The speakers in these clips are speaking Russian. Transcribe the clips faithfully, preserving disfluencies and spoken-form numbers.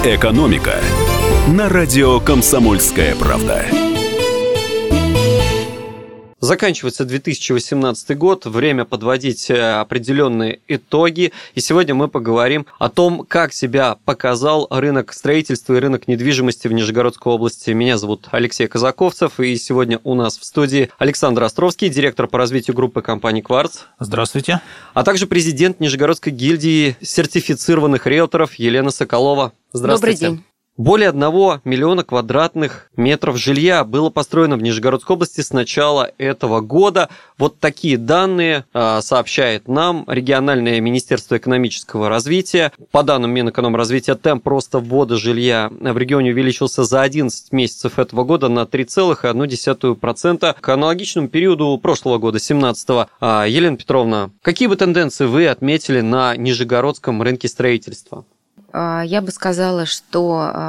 «Экономика» на радио «Комсомольская правда». Заканчивается две тысячи восемнадцатый год, время подводить определенные итоги. И сегодня мы поговорим о том, как себя показал рынок строительства и рынок недвижимости в Нижегородской области. Меня зовут Алексей Казаковцев, и сегодня у нас в студии Александр Островский, директор по развитию группы компании «Кварц». Здравствуйте. А также президент Нижегородской гильдии сертифицированных риэлторов Елена Соколова. Здравствуйте. Добрый день. Более одного миллиона квадратных метров жилья было построено в Нижегородской области с начала этого года. Вот такие данные э, сообщает нам региональное министерство экономического развития. По данным Минэкономразвития, темп роста ввода жилья в регионе увеличился за одиннадцать месяцев этого года на три целых одну десятую процента к аналогичному периоду прошлого года, семнадцатого. Э, Елена Петровна, какие бы тенденции вы отметили на нижегородском рынке строительства? Я бы сказала, что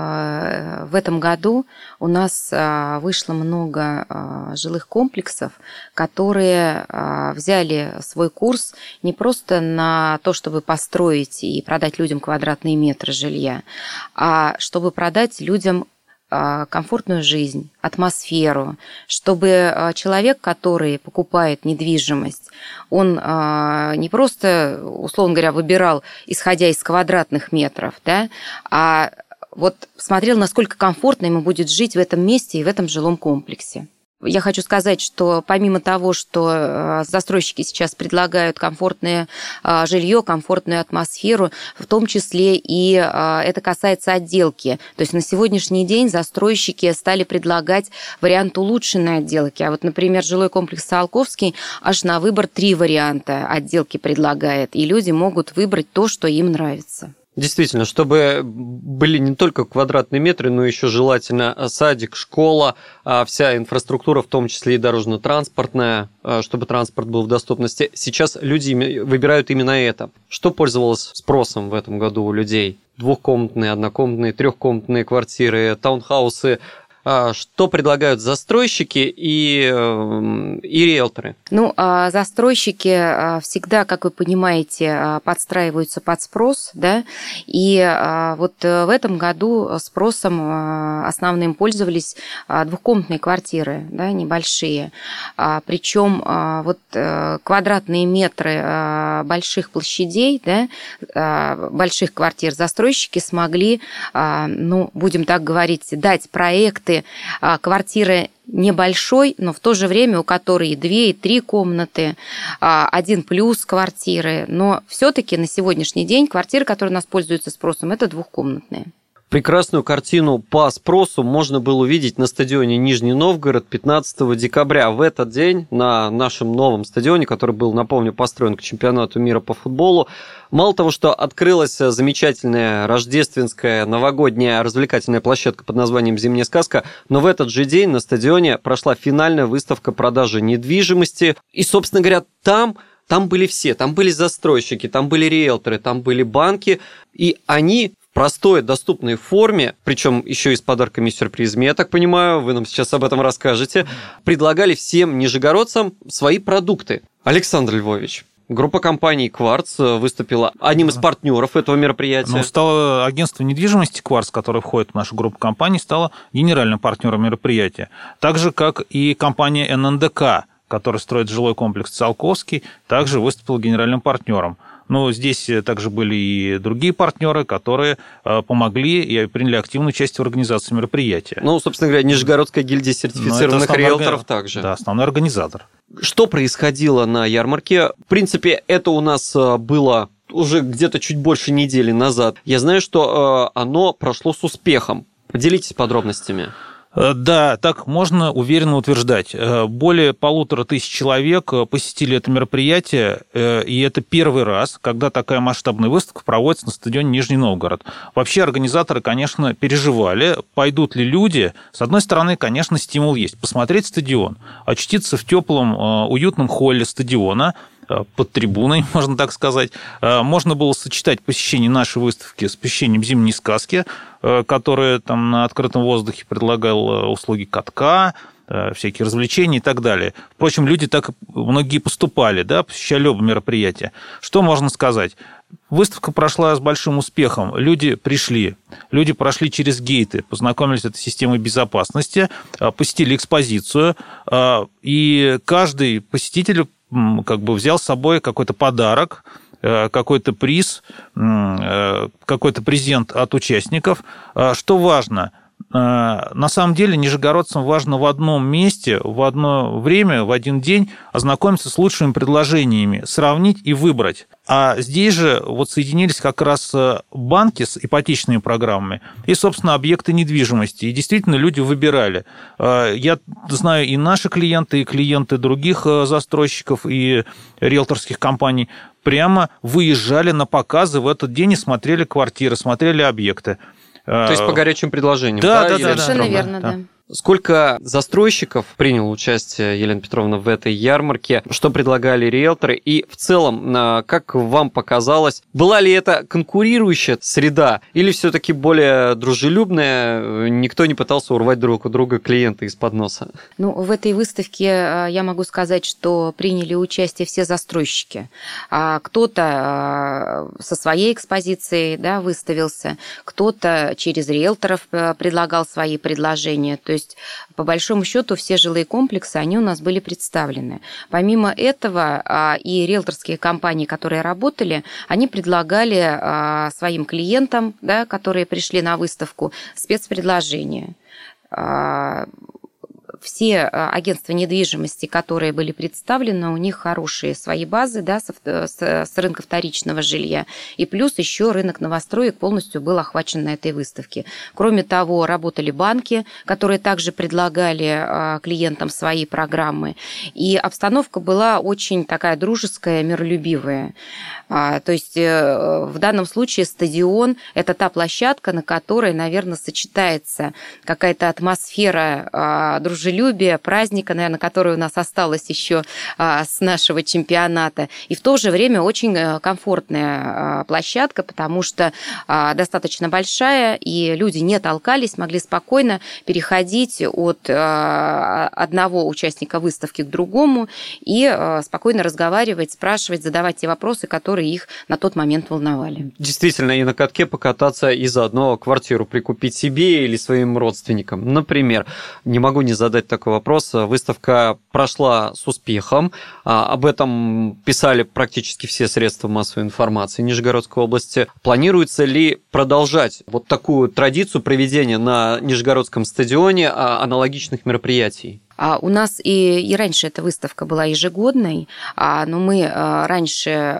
в этом году у нас вышло много жилых комплексов, которые взяли свой курс не просто на то, чтобы построить и продать людям квадратные метры жилья, а чтобы продать людям комфортную жизнь, атмосферу, чтобы человек, который покупает недвижимость, он не просто, условно говоря, выбирал, исходя из квадратных метров, да, а вот смотрел, насколько комфортно ему будет жить в этом месте и в этом жилом комплексе. Я хочу сказать, что помимо того, что застройщики сейчас предлагают комфортное жилье, комфортную атмосферу, в том числе и это касается отделки. То есть на сегодняшний день застройщики стали предлагать вариант улучшенной отделки. А вот, например, жилой комплекс Циолковский аж на выбор три варианта отделки предлагает, и люди могут выбрать то, что им нравится. Действительно, чтобы были не только квадратные метры, но еще желательно садик, школа, вся инфраструктура, в том числе и дорожно-транспортная, чтобы транспорт был в доступности. Сейчас люди выбирают именно это. Что пользовалось спросом в этом году у людей? Двухкомнатные, однокомнатные, трехкомнатные квартиры, таунхаусы. Что предлагают застройщики и, и риэлторы? Ну, застройщики всегда, как вы понимаете, подстраиваются под спрос, да, и вот в этом году спросом основным пользовались двухкомнатные квартиры, да, небольшие, причем вот квадратные метры больших площадей, да, больших квартир застройщики смогли, ну, будем так говорить, дать проекты квартиры небольшой, но в то же время у которой и две, и три комнаты, один плюс квартиры. Но все-таки на сегодняшний день квартиры, которые у нас пользуются спросом, это двухкомнатные. Прекрасную картину по спросу можно было увидеть на стадионе Нижний Новгород пятнадцатого декабря. В этот день на нашем новом стадионе, который был, напомню, построен к чемпионату мира по футболу, мало того, что открылась замечательная рождественская новогодняя развлекательная площадка под названием «Зимняя сказка», но в этот же день на стадионе прошла финальная выставка продажи недвижимости. И, собственно говоря, там... Там были все, там были застройщики, там были риэлторы, там были банки, и они в простой, доступной форме, причем еще и с подарками и сюрпризами, я так понимаю, вы нам сейчас об этом расскажете, предлагали всем нижегородцам свои продукты. Александр Львович, группа компаний «Кварц» выступила одним из партнеров этого мероприятия. Ну, стало агентство недвижимости «Кварц», которое входит в нашу группу компаний, стало генеральным партнером мероприятия. Так же, как и компания эн эн дэ ка, который строит жилой комплекс Циолковский, также выступил генеральным партнером. Но здесь также были и другие партнеры, которые помогли и приняли активное участие в организации мероприятия. Ну, собственно говоря, Нижегородская гильдия сертифицированных риэлторов орга... также. Да, основной организатор. Что происходило на ярмарке? В принципе, это у нас было уже где-то чуть больше недели назад. Я знаю, что оно прошло с успехом. Поделитесь подробностями. Да, так можно уверенно утверждать. Более полутора тысяч человек посетили это мероприятие, и это первый раз, когда такая масштабная выставка проводится на стадионе Нижний Новгород. Вообще организаторы, конечно, переживали, пойдут ли люди. С одной стороны, конечно, стимул есть. Посмотреть стадион, очутиться в теплом, уютном холле стадиона, под трибуной, можно так сказать. Можно было сочетать посещение нашей выставки с посещением «Зимней сказки», которая там на открытом воздухе предлагала услуги катка, всякие развлечения и так далее. Впрочем, люди так многие поступали, да, посещали оба мероприятия. Что можно сказать? Выставка прошла с большим успехом. Люди пришли, люди прошли через гейты, познакомились с этой системой безопасности, посетили экспозицию, и каждый посетитель как бы взял с собой какой-то подарок, какой-то приз, какой-то презент от участников. Что важно? На самом деле нижегородцам важно в одном месте, в одно время, в один день ознакомиться с лучшими предложениями, сравнить и выбрать. А здесь же вот соединились как раз банки с ипотечными программами и, собственно, объекты недвижимости. И действительно люди выбирали. Я знаю и наши клиенты, и клиенты других застройщиков, и риэлторских компаний прямо выезжали на показы в этот день и смотрели квартиры, смотрели объекты. То есть по горячим предложениям. Да, да, да, Елена да, совершенно Петровна? верно, да. да. Сколько застройщиков приняло участие, Елена Петровна, в этой ярмарке? Что предлагали риэлторы? И в целом, как вам показалось, была ли это конкурирующая среда или все-таки более дружелюбная? Никто не пытался урвать друг у друга клиента из-под носа? Ну, в этой выставке я могу сказать, что приняли участие все застройщики. Кто-то со своей экспозицией, да, выставился, кто-то через риэлторов предлагал свои предложения. То есть, по большому счету, все жилые комплексы, они у нас были представлены. Помимо этого, и риэлторские компании, которые работали, они предлагали своим клиентам, да, которые пришли на выставку, спецпредложения. Все агентства недвижимости, которые были представлены, у них хорошие свои базы, да, с, с, с рынка вторичного жилья. И плюс еще рынок новостроек полностью был охвачен на этой выставке. Кроме того, работали банки, которые также предлагали клиентам свои программы. И обстановка была очень такая дружеская, миролюбивая. То есть в данном случае стадион – это та площадка, на которой, наверное, сочетается какая-то атмосфера дружелюбия, праздника, наверное, которая у нас осталась еще с нашего чемпионата. И в то же время очень комфортная площадка, потому что достаточно большая, и люди не толкались, могли спокойно переходить от одного участника выставки к другому и спокойно разговаривать, спрашивать, задавать те вопросы, которые их на тот момент волновали. Действительно, и на катке покататься, и заодно квартиру прикупить себе или своим родственникам. Например, не могу не задать такой вопрос. Выставка прошла с успехом. Об этом писали практически все средства массовой информации Нижегородской области. Планируется ли продолжать вот такую традицию проведения на Нижегородском стадионе аналогичных мероприятий? А у нас и, и раньше эта выставка была ежегодной, а, но мы а, раньше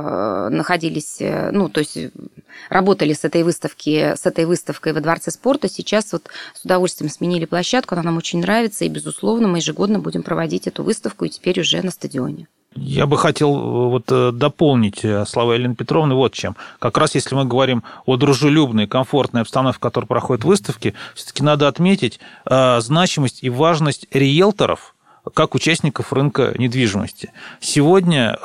а, находились, ну, то есть работали с этой выставки, с этой выставкой во Дворце спорта. Сейчас вот с удовольствием сменили площадку, она нам очень нравится, и, безусловно, мы ежегодно будем проводить эту выставку, и теперь уже на стадионе. Я бы хотел вот дополнить слова Елены Петровны вот чем. Как раз если мы говорим о дружелюбной, комфортной обстановке, в которой проходят выставки, все-таки надо отметить значимость и важность риэлторов как участников рынка недвижимости. Сегодня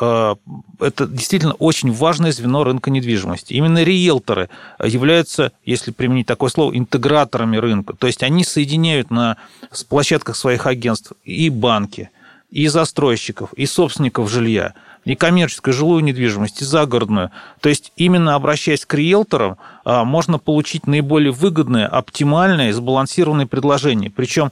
это действительно очень важное звено рынка недвижимости. Именно риэлторы являются, если применить такое слово, интеграторами рынка. То есть они соединяют на площадках своих агентств и банки, и застройщиков, и собственников жилья, и коммерческую жилую недвижимость, и загородную. То есть именно обращаясь к риэлторам, можно получить наиболее выгодное, оптимальное и сбалансированное предложение. Причем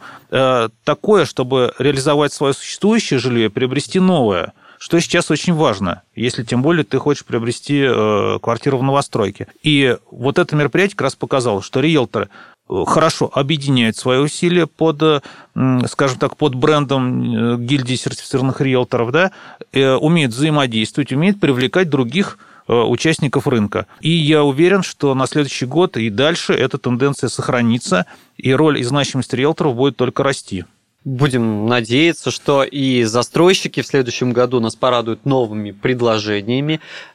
такое, чтобы реализовать свое существующее жилье и приобрести новое, что сейчас очень важно, если тем более ты хочешь приобрести квартиру в новостройке. И вот это мероприятие как раз показало, что риэлторы хорошо объединяют свои усилия под, скажем так, под брендом гильдии сертифицированных риэлторов, да, умеют взаимодействовать, умеют привлекать других участников рынка. И я уверен, что на следующий год и дальше эта тенденция сохранится, и роль и значимость риэлторов будет только расти. Будем надеяться, что и застройщики в следующем году нас порадуют новыми предложениями.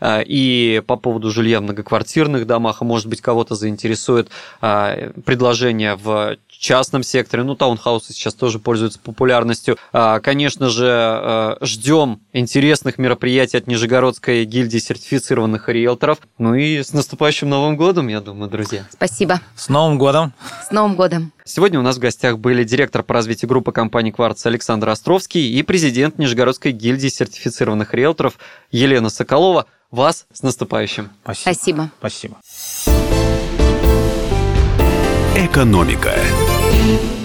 И по поводу жилья в многоквартирных домах, а может быть, кого-то заинтересует предложение в частном секторе. Ну, таунхаусы сейчас тоже пользуются популярностью. Конечно же, ждем интересных мероприятий от Нижегородской гильдии сертифицированных риэлторов. Ну и с наступающим Новым годом, я думаю, друзья. Спасибо. С Новым годом. С Новым годом. Сегодня у нас в гостях были директор по развитию группы компаний «Квартц» Александр Островский и президент Нижегородской гильдии сертифицированных риэлторов Елена Соколова. Вас с наступающим. Спасибо. Спасибо. Спасибо. Экономика.